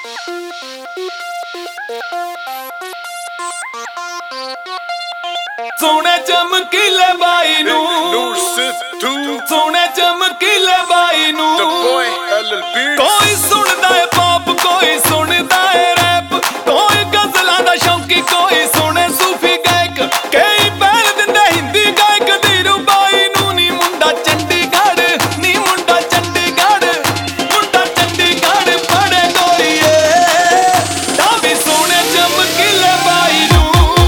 सोने चमकीले बाई नू सोने चमकीले बाई नू कोई सुनदा है पॉप कोई सुनदा है रैप कोई गजलां दा शौकी कोई सुने सूफी गायक कई पैर दिंदे हिंदी गायक धीरू बाई नू नी मुंडा चंडीगढ़ नी मुंडा चंडीगढ़ पड़े गोरीए दावी सोने चमकीले बाई नू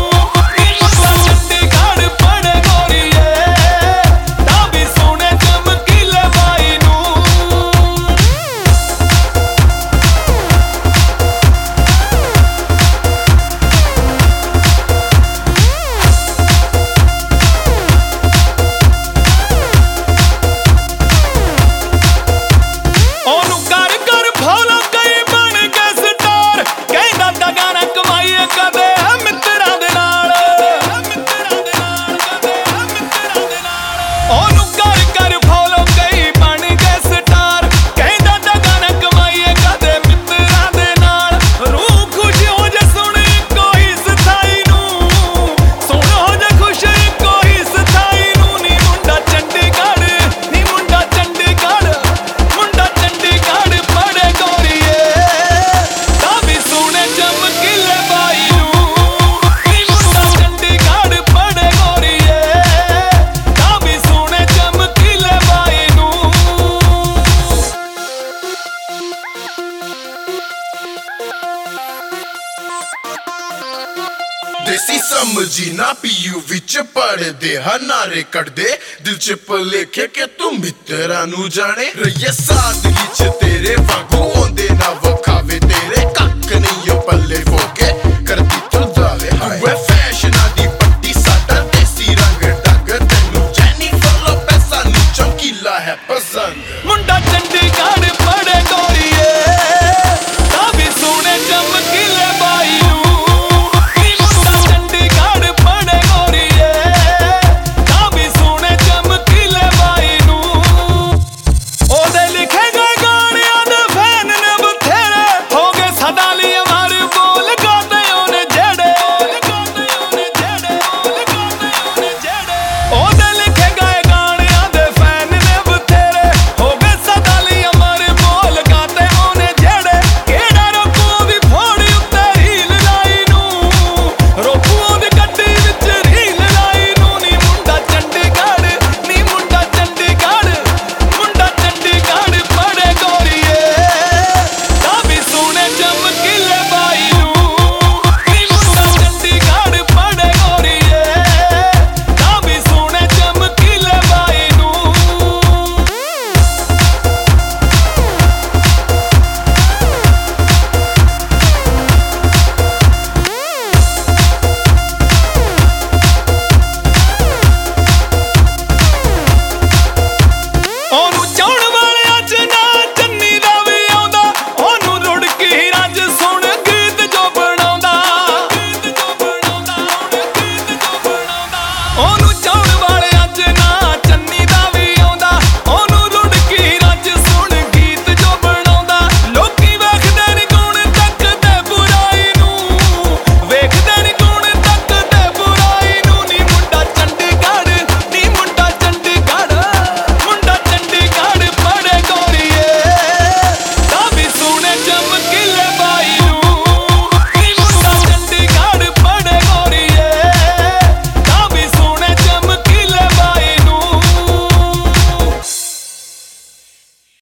देसी समझी ना पीयू विच पढ़दे हनारे कटदे दिल च भलेखे के तू मित्रा नू जाने रहिए सादगी च तेरे वांगू